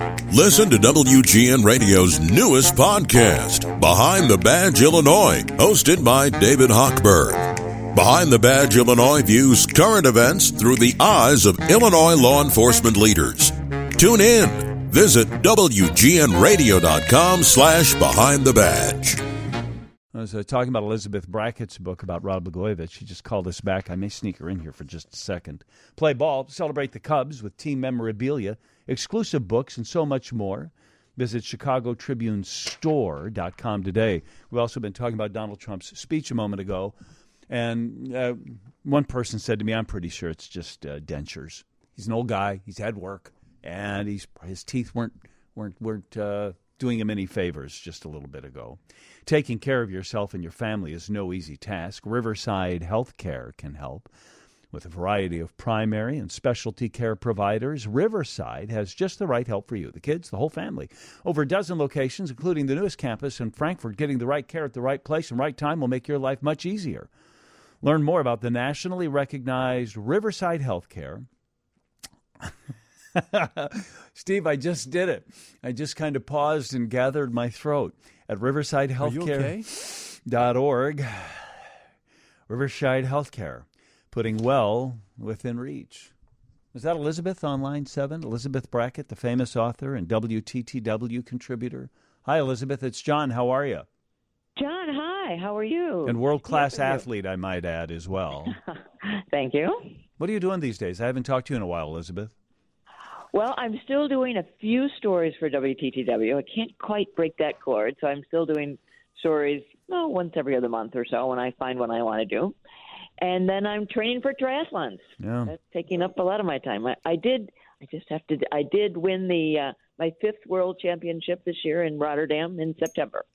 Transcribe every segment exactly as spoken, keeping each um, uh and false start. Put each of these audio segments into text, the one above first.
Listen to W G N Radio's newest podcast, Behind the Badge Illinois, hosted by David Hochberg. Behind the Badge Illinois views current events through the eyes of Illinois law enforcement leaders. Tune in. Visit W G N radio dot com slash behind the badge. I was uh, talking about Elizabeth Brackett's book about Rod Blagojevich. She just called us back. I may sneak her in here for just a second. Play ball, celebrate the Cubs with team memorabilia, exclusive books, and so much more. Visit Chicago Tribune Store dot com today. We've also been talking about Donald Trump's speech a moment ago. And uh, one person said to me, I'm pretty sure it's just uh, dentures. He's an old guy. He's had work. And he's his teeth weren't, weren't, weren't uh, doing him any favors just a little bit ago. Taking care of yourself and your family is no easy task. Riverside Healthcare can help. With a variety of primary and specialty care providers, Riverside has just the right help for you, the kids, the whole family. Over a dozen locations, including the newest campus in Frankfort, getting the right care at the right place and right time will make your life much easier. Learn more about the nationally recognized Riverside Healthcare. Steve, I just did it. I just kind of paused and gathered my throat. At riverside healthcare dot org. Okay? Riverside Healthcare. Putting well within reach. Is that Elizabeth on line seven? Elizabeth Brackett, the famous author and W T T W contributor. Hi, Elizabeth. It's John. How are you? John, hi. How are you? And world-class athlete, I might add, as well. Thank you. What are you doing these days? I haven't talked to you in a while, Elizabeth. Well, I'm still doing a few stories for W T T W. I can't quite break that cord, so I'm still doing stories well, once every other month or so when I find one I want to do. And then I'm training for triathlons. Yeah. That's taking up a lot of my time. I, I did. I just have to. I did win the uh, my fifth World Championship this year in Rotterdam in September.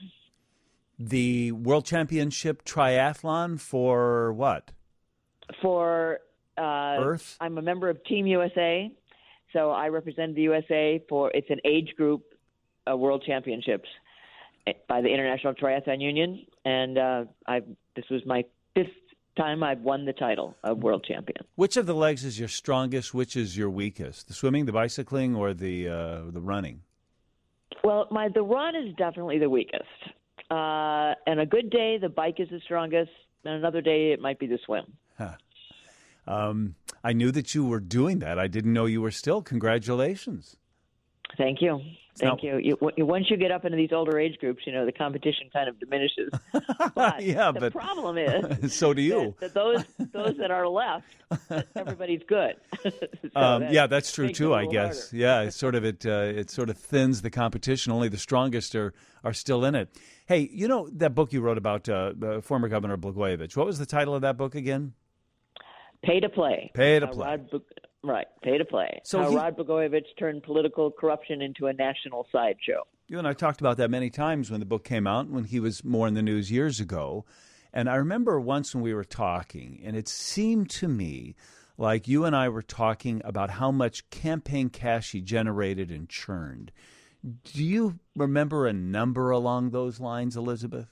The World Championship triathlon for what? For uh, Earth. I'm a member of Team U S A, so I represent the U S A for. It's an age group uh, World Championships by the International Triathlon Union, and uh, I. This was my fifth time I've won the title of world champion. Which of the legs is your strongest? Which is your weakest? The swimming, the bicycling, or the uh, the running? Well, my the run is definitely the weakest. Uh, and a good day, the bike is the strongest. And another day, it might be the swim. Huh. Um, I knew that you were doing that. I didn't know you were still. Congratulations. Thank you. Thank now, you. you. Once you get up into these older age groups, you know, the competition kind of diminishes. But yeah, the but problem is so do you. That, that those those that are left, everybody's good. so um, that yeah, that's true too. I guess. Harder. Yeah, it's sort of it. Uh, it sort of thins the competition. Only the strongest are are still in it. Hey, you know that book you wrote about uh, uh, former Governor Blagojevich. What was the title of that book again? Pay to Play. Pay to uh, Play. Rod, right, Pay to Play. So How he, Rod Blagojevich turned political corruption into a national sideshow. You and I talked about that many times when the book came out, when he was more in the news years ago. And I remember once when we were talking, and it seemed to me like you and I were talking about how much campaign cash he generated and churned. Do you remember a number along those lines, Elizabeth?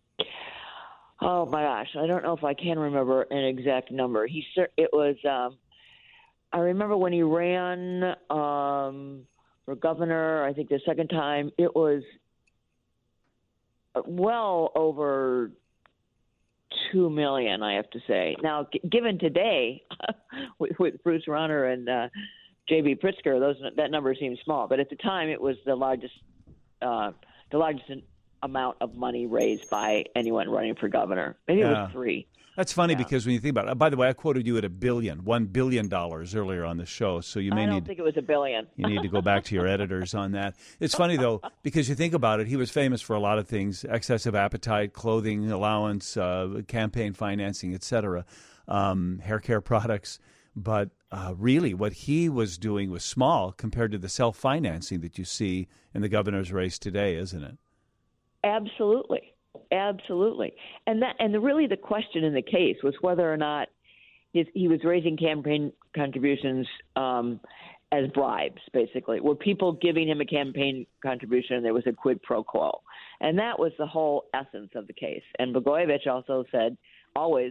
Oh my gosh, I don't know if I can remember an exact number. He it was. Um, I remember when he ran um, for governor. I think the second time it was well over two million. I have to say. Now, g- given today with, with Bruce Rauner and uh, J B Pritzker, those that number seems small, but at the time it was the largest. Uh, the largest. In, amount of money raised by anyone running for governor. Maybe yeah. it was three. That's funny yeah. because when you think about it, by the way, I quoted you at a billion, one billion dollars earlier on the show, so you may I don't need, think it was a billion. You need to go back to your editors on that. It's funny, though, because you think about it, he was famous for a lot of things, excessive appetite, clothing allowance, uh, campaign financing, et cetera, um, hair care products. But uh, really what he was doing was small compared to the self-financing that you see in the governor's race today, isn't it? Absolutely, absolutely, and that and the, really the question in the case was whether or not his, he was raising campaign contributions um, as bribes. Basically, were people giving him a campaign contribution and there was a quid pro quo, and that was the whole essence of the case. And Blagojevich also said always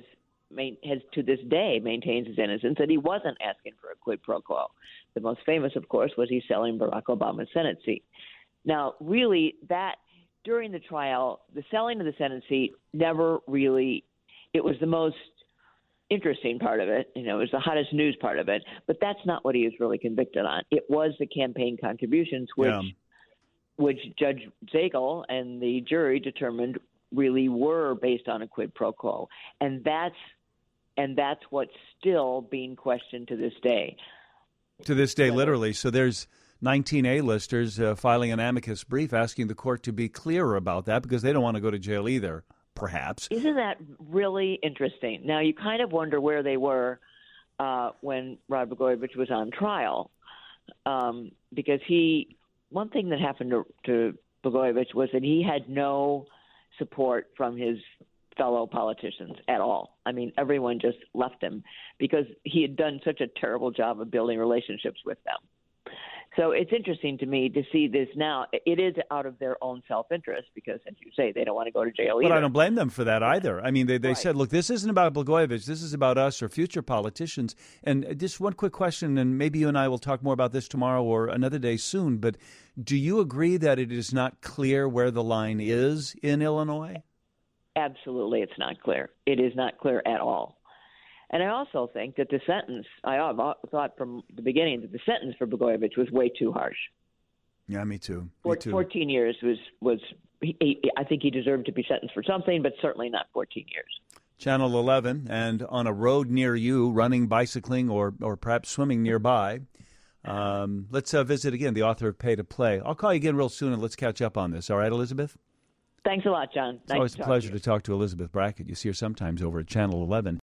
main, has to this day maintains his innocence, that he wasn't asking for a quid pro quo. The most famous, of course, was he selling Barack Obama's Senate seat. Now, really, that during the trial, the selling of the Senate seat never really, it was the most interesting part of it. You know, it was the hottest news part of it. But that's not what he was really convicted on. It was the campaign contributions, which yeah. which Judge Zagel and the jury determined really were based on a quid pro quo. And that's and that's what's still being questioned to this day. To this day, so, literally. So there's nineteen A-listers uh, filing an amicus brief asking the court to be clearer about that because they don't want to go to jail either, perhaps. Isn't that really interesting? Now, you kind of wonder where they were uh, when Rod Blagojevich was on trial, um, because he, one thing that happened to, to Blagojevich was that he had no support from his fellow politicians at all. I mean, everyone just left him because he had done such a terrible job of building relationships with them. So it's interesting to me to see this now. It is out of their own self-interest because, as you say, they don't want to go to jail either. But I don't blame them for that either. I mean, they, they right. said, look, this isn't about Blagojevich. This is about us or future politicians. And just one quick question, and maybe you and I will talk more about this tomorrow or another day soon, but do you agree that it is not clear where the line is in Illinois? Absolutely, it's not clear. It is not clear at all. And I also think that the sentence, I thought from the beginning that the sentence for Blagojevich was way too harsh. Yeah, me too. For, me too. fourteen years was, was he, he, I think he deserved to be sentenced for something, but certainly not fourteen years. Channel eleven, and on a road near you, running, bicycling, or, or perhaps swimming nearby. Um, let's uh, visit again the author of Pay to Play. I'll call you again real soon, and let's catch up on this. All right, Elizabeth? Thanks a lot, John. It's nice always to a pleasure to, to talk to Elizabeth Brackett. You see her sometimes over at Channel eleven.